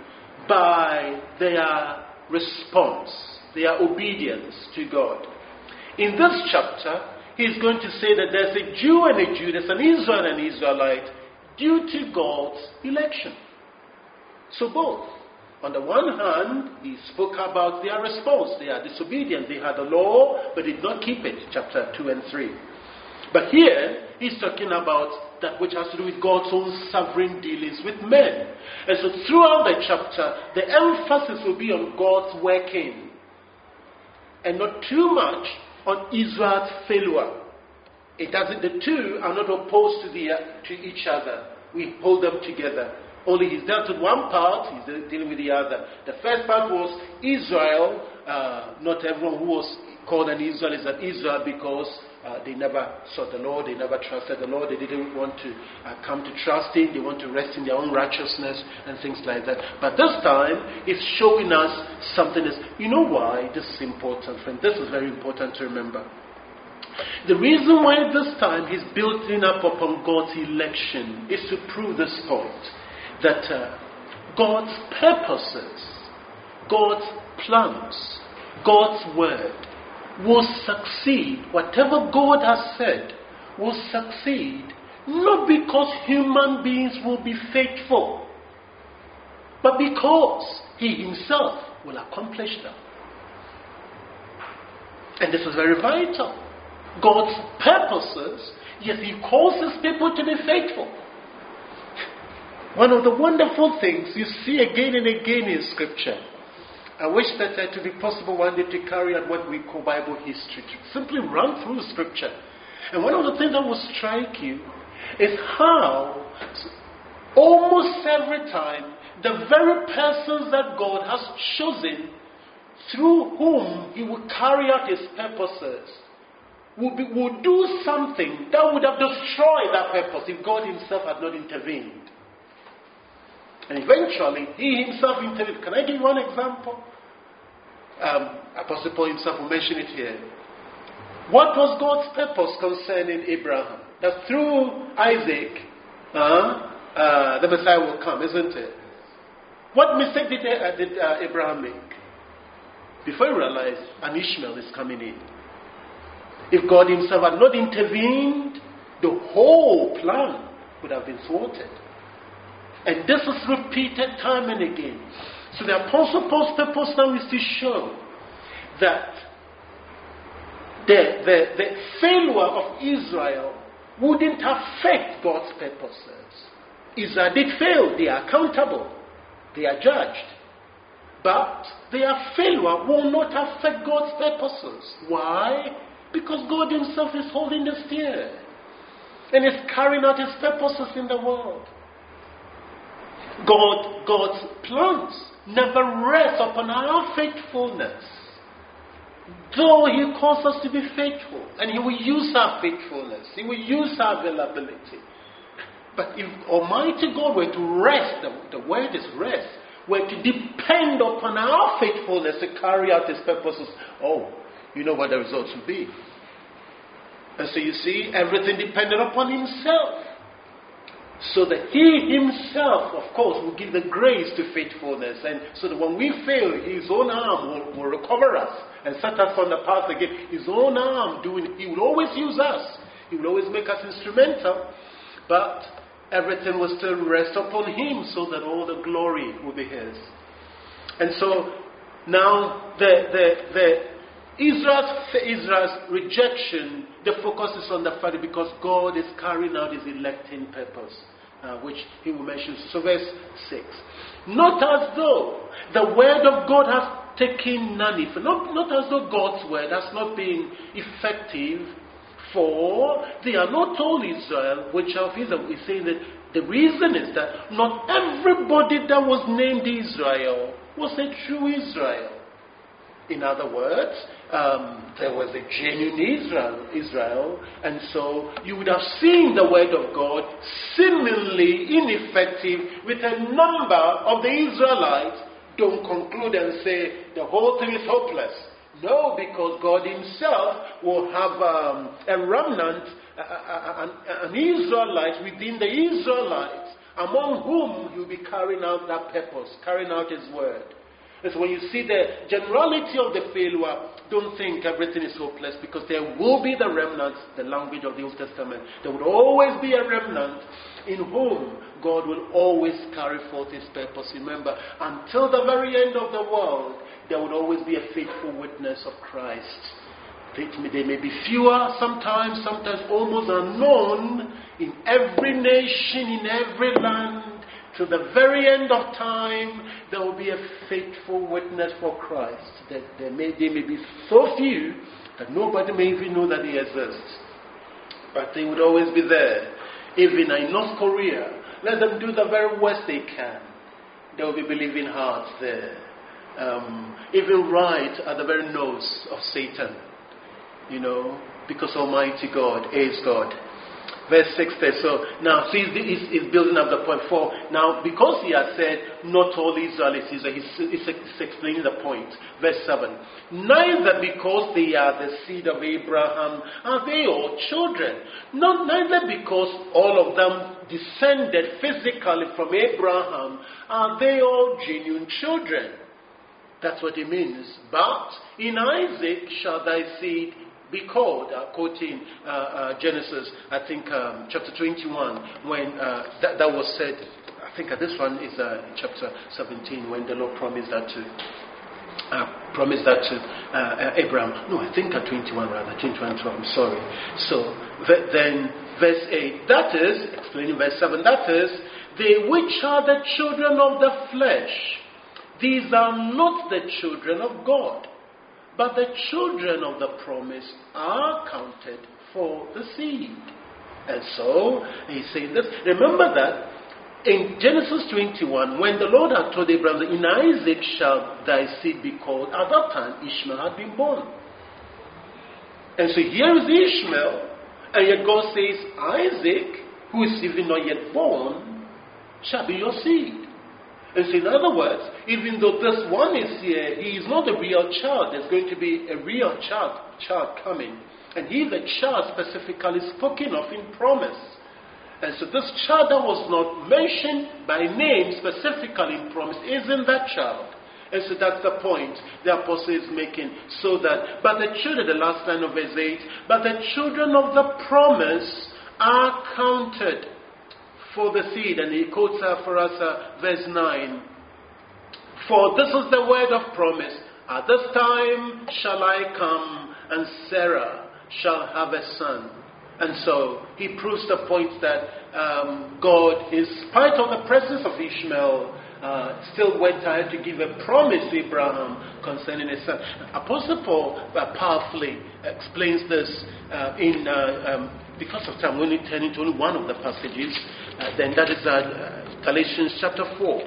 by their response, their obedience to God. In this chapter, he's going to say that there's a Jew and a Jew, there's an Israel and an Israelite, due to God's election. So both. On the one hand, he spoke about their response. They are disobedient. They had the law, but did not keep it. Chapter two and three. But here, he's talking about that which has to do with God's own sovereign dealings with men. And so throughout the chapter, the emphasis will be on God's working. And not too much on Israel's failure. It doesn't, the two are not opposed to, the, to each other. We hold them together. Only he's dealt with one part, he's dealing with the other. The first part was Israel. Uh, not everyone who was called an Israel is an Israel because uh, they never sought the Lord, they never trusted the Lord, they didn't want to uh, come to trust Him, they want to rest in their own righteousness and things like that. But this time, it's showing us something else. You know why this is important, friend? This is very important to remember. The reason why this time he's building up upon God's election is to prove this point. That uh, God's purposes, God's plans, God's word will succeed. Whatever God has said will succeed, not because human beings will be faithful, but because He Himself will accomplish them. And this is very vital. God's purposes, yes, He calls His people to be faithful. One of the wonderful things you see again and again in Scripture, I wish that it would be possible one day to carry out what we call Bible history, to simply run through Scripture. And one of the things that will strike you is how almost every time the very persons that God has chosen through whom He will carry out His purposes will, be, will do something that would have destroyed that purpose if God Himself had not intervened. And eventually, He Himself intervened. Can I give you one example? Um, Apostle Paul himself will mention it here. What was God's purpose concerning Abraham? That through Isaac, uh, uh, the Messiah will come, isn't it? What mistake did, uh, did uh, Abraham make? Before he realized an Ishmael is coming in. If God Himself had not intervened, the whole plan would have been thwarted. And this is repeated time and again. So the Apostle Paul's purpose now is to show that the, the, the failure of Israel wouldn't affect God's purposes. Israel did fail. They are accountable. They are judged. But their failure will not affect God's purposes. Why? Because God Himself is holding the steer. and is carrying out his purposes in the world. God, God's plans never rest upon our faithfulness. Though he calls us to be faithful, and he will use our faithfulness, he will use our availability. But if Almighty God were to rest, the, the word is rest, were to depend upon our faithfulness to carry out his purposes, oh, you know what the results will be. And so you see, everything depended upon himself. So that he himself, of course, will give the grace to faithfulness. And so that when we fail, his own arm will, will recover us and set us on the path again. His own arm doing, he will always use us. He will always make us instrumental. But everything will still rest upon him so that all the glory will be his. And so now the the the Israel's, Israel's rejection, the focus is on the fact because God is carrying out his electing purpose, uh, which he will mention. So verse six. Not as though the word of God has taken none effect. Not, not as though God's word has not been effective, for they are not all Israel, which of Israel. He's saying that the reason is that not everybody that was named Israel was a true Israel. In other words, um, there was a genuine Israel, Israel, and so you would have seen the word of God seemingly ineffective with a number of the Israelites. Don't conclude and say the whole thing is hopeless. No, because God himself will have um, a remnant, uh, uh, an, an Israelite within the Israelites, among whom he will be carrying out that purpose, carrying out his word. And so when you see the generality of the failure, don't think everything is hopeless, because there will be the remnants, the language of the Old Testament. There would always be a remnant in whom God will always carry forth his purpose. Remember, until the very end of the world, there would always be a faithful witness of Christ. They may be fewer sometimes, sometimes almost unknown in every nation, in every land. To the very end of time, there will be a faithful witness for Christ. That there may, they may be so few that nobody may even know that he exists. But they would always be there. Even in North Korea, let them do the very worst they can. There will be believing hearts there. Um, even right at the very nose of Satan. You know, because Almighty God is God. Verse six says, so now see, he's, he's building up the point four. Now, because he has said, not all Israel is Israel, he's, he's, he's explaining the point. Verse seven. Neither because they are the seed of Abraham are they all children. Not neither because all of them descended physically from Abraham are they all genuine children. That's what it means. But in Isaac shall thy seed be called, uh, quoting uh, uh, Genesis, I think um, chapter twenty-one, when uh, that, that was said. I think uh, this one is uh, chapter seventeen, when the Lord promised that to uh, promised that to uh, uh, Abraham. No, I think at twenty-one rather, twenty-one, twelve, I'm sorry. So th- then verse eight, that is, explaining verse seven, that is, they which are the children of the flesh, these are not the children of God. But the children of the promise are counted for the seed. And so, he's saying this. Remember that in Genesis twenty-one, when the Lord had told Abraham, in Isaac shall thy seed be called, at that time Ishmael had been born. And so here is Ishmael, and yet God says, Isaac, who is even not yet born, shall be your seed. And so in other words, even though this one is here, he is not a real child. There's going to be a real child, child coming. And he, the child, specifically spoken of in promise. And so this child that was not mentioned by name specifically in promise isn't that child. And so that's the point the apostle is making. So that, but the children, the last line of verse eight, but the children of the promise are counted for the seed. And he quotes uh, for us uh, verse nine. For this is the word of promise. At this time shall I come, and Sarah shall have a son. And so he proves the point that um, God, in spite of the presence of Ishmael, uh, still went ahead to give a promise to Abraham concerning his son. Apostle Paul uh, powerfully explains this uh, in, uh, um, because of time, we're only turning to only one of the passages, uh, then that is uh, Galatians chapter four.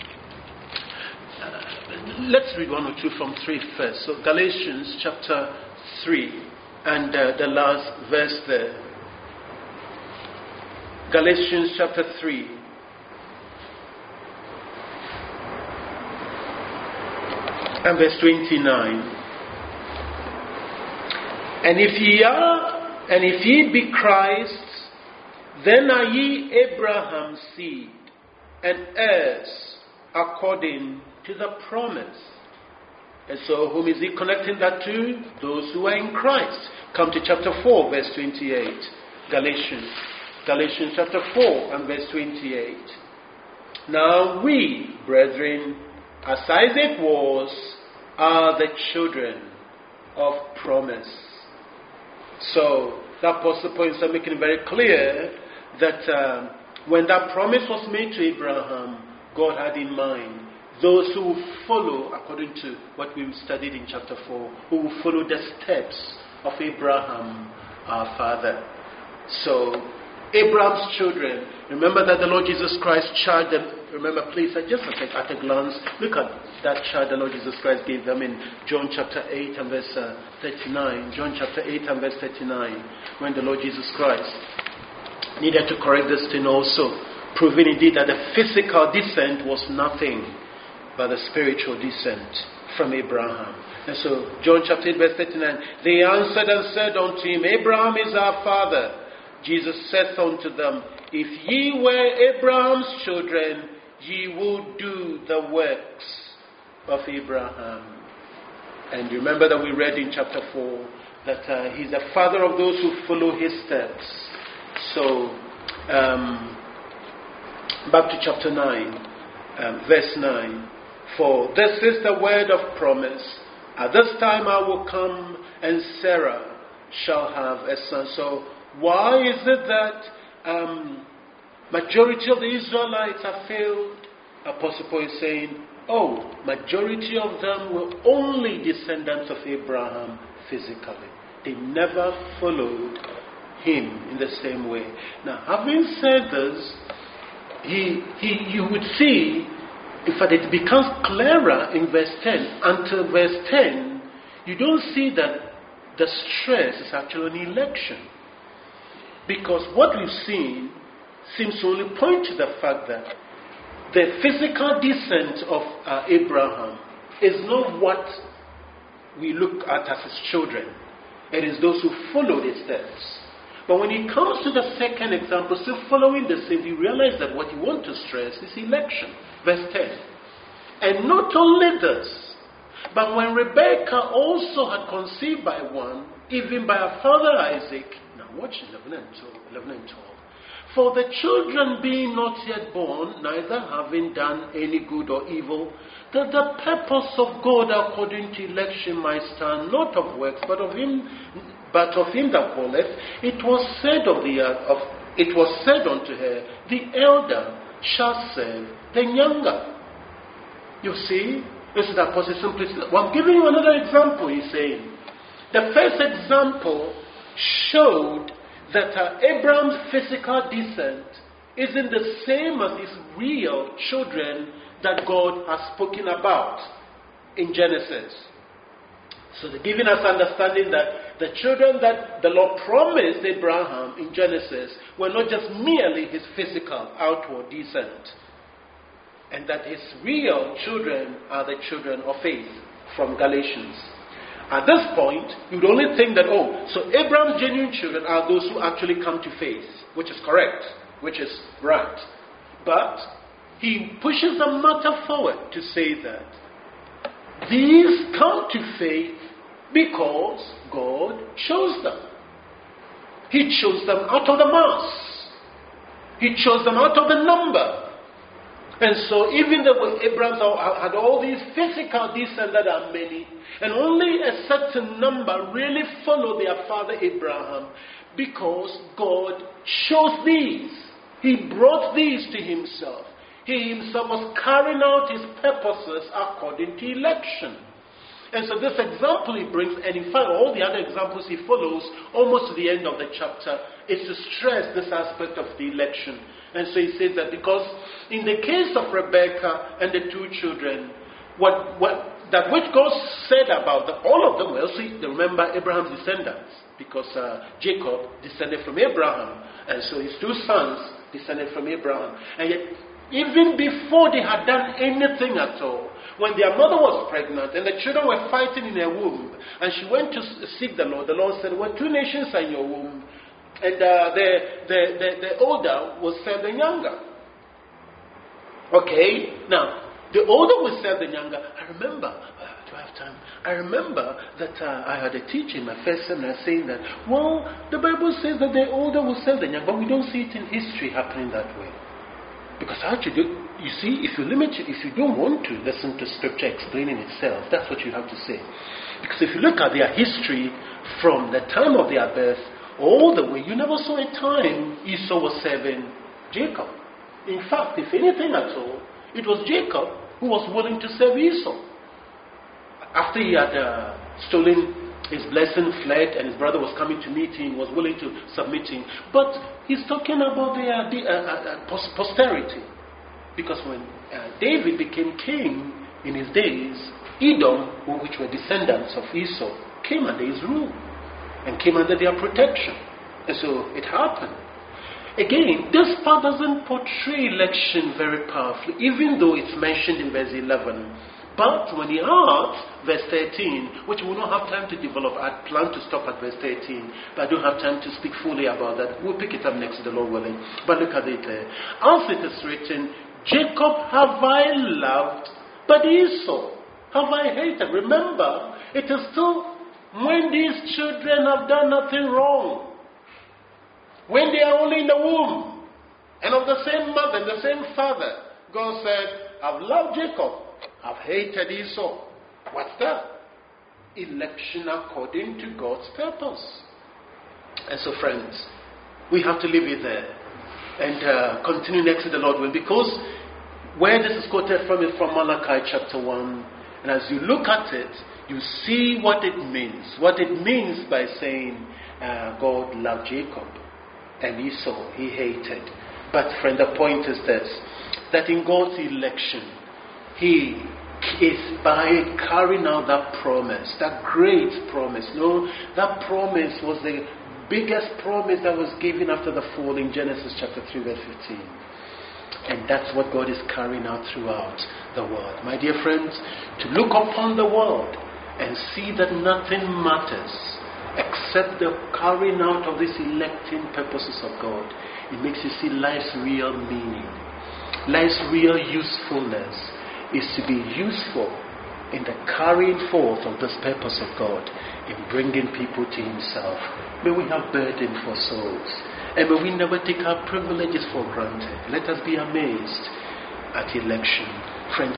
Uh, let's read one or two from three first. So Galatians chapter three and uh, the last verse there. Galatians chapter three. And verse twenty-nine. And if ye are, and if ye be Christ, then are ye Abraham's seed, and heirs according to the promise. And so whom is he connecting that to? Those who are in Christ. Come to chapter four, verse twenty-eight. Galatians. Galatians chapter four and verse twenty-eight. Now we, brethren, as Isaac was, are the children of promise. So, the Apostle Paul is making it very clear that um, when that promise was made to Abraham, God had in mind those who will follow, according to what we studied in chapter four, who will follow the steps of Abraham, our father. So, Abraham's children, remember that the Lord Jesus Christ charged them. Remember, please, just at a glance, look at that charge the Lord Jesus Christ gave them in John chapter eight and verse uh, thirty-nine. John chapter eight and verse thirty-nine, when the Lord Jesus Christ needed to correct this thing also, proving indeed that the physical descent was nothing but the spiritual descent from Abraham. And so, John chapter eight, verse thirty-nine, they answered and said unto him, Abraham is our father. Jesus saith unto them, if ye were Abraham's children, ye would do the works of Abraham. And remember that we read in chapter four that uh, he's the father of those who follow his steps. So, um, back to chapter nine, um, verse nine. For this is the word of promise. At this time I will come, and Sarah shall have a son. So, why is it that um, majority of the Israelites have failed? Apostle Paul is saying, oh, majority of them were only descendants of Abraham physically. They never followed him in the same way. Now, having said this, he, he, you would see, in fact, it becomes clearer in verse ten. Until verse ten, you don't see that the stress is actually an election. Because what we've seen seems to only point to the fact that the physical descent of uh, Abraham is not what we look at as his children. It is those who follow his steps. But when it comes to the second example, still following the same, you realize that what you want to stress is election. Verse ten. And not only this, but when Rebekah also had conceived by one, even by her father Isaac, watch eleven and twelve. For the children being not yet born, neither having done any good or evil, that the purpose of God according to election might stand, not of works, but of him, but of him that calleth. It was said of the of it was said unto her, the elder shall serve the younger. You see, this is the apostle simply. Well, I'm giving you another example. He's saying the first example showed that uh, Abraham's physical descent isn't the same as his real children that God has spoken about in Genesis. So they're giving us understanding that the children that the Lord promised Abraham in Genesis were not just merely his physical outward descent, and that his real children are the children of faith from Galatians. At this point, you'd only think that, oh, so Abraham's genuine children are those who actually come to faith, which is correct, which is right. But he pushes the matter forward to say that these come to faith because God chose them. He chose them out of the mass. He chose them out of the number. And so even though Abraham had all these physical descendants that are many, and only a certain number really follow their father Abraham, because God chose these. He brought these to himself. He himself was carrying out his purposes according to election. And so this example he brings, and in fact all the other examples he follows, almost to the end of the chapter, is to stress this aspect of the election. And so he says that because in the case of Rebekah and the two children, what, what that which God said about them, all of them, well, see, remember Abraham's descendants, because uh, Jacob descended from Abraham, and so his two sons descended from Abraham. And yet, even before they had done anything at all, when their mother was pregnant and the children were fighting in her womb, and she went to seek the Lord, the Lord said, well, two nations are in your womb, and uh, the, the, the, the older will serve the younger. Okay, now, the older will serve the younger. I remember, uh, do I have time? I remember that uh, I had a teacher in my first seminar saying that, well, the Bible says that the older will serve the younger, but we don't see it in history happening that way. Because actually, you see, if you limit, if you don't want to listen to Scripture explaining itself, that's what you have to say. Because if you look at their history from the time of their birth all the way, you never saw a time Esau was serving Jacob. In fact, if anything at all, it was Jacob who was willing to serve Esau. After he had uh, stolen his blessing, fled, and his brother was coming to meet him, was willing to submit him. But he's talking about the, uh, the uh, uh, posterity. Because when uh, David became king in his days, Edom, which were descendants of Esau, came under his rule and came under their protection. And so it happened. Again, this part doesn't portray election very powerfully, even though it's mentioned in verse eleven. But when he adds verse thirteen, which we will not have time to develop, I plan to stop at verse thirteen, but I don't have time to speak fully about that. We'll pick it up next, the Lord willing. But look at it there. As it is written, Jacob have I loved, but Esau have I hated. Remember, it is still when these children have done nothing wrong. When they are only in the womb, and of the same mother, and the same father, God said, I've loved Jacob, I've hated Esau. What's that? Election according to God's purpose. And so, friends, we have to leave it there and uh, continue next to the Lord will, because where this is quoted from is from Malachi chapter one, and as you look at it, you see what it means. What it means by saying uh, God loved Jacob and Esau he hated. But friend, the point is this, that in God's election, He is by carrying out that promise, that great promise. No, that promise was the biggest promise that was given after the fall in Genesis chapter three verse fifteen. And that's what God is carrying out throughout the world. My dear friends, to look upon the world and see that nothing matters except the carrying out of these electing purposes of God, it makes you see life's real meaning, life's real usefulness is to be useful in the carrying forth of this purpose of God in bringing people to Himself. May we have burden for souls, and may we never take our privileges for granted. Let us be amazed at election. Friends,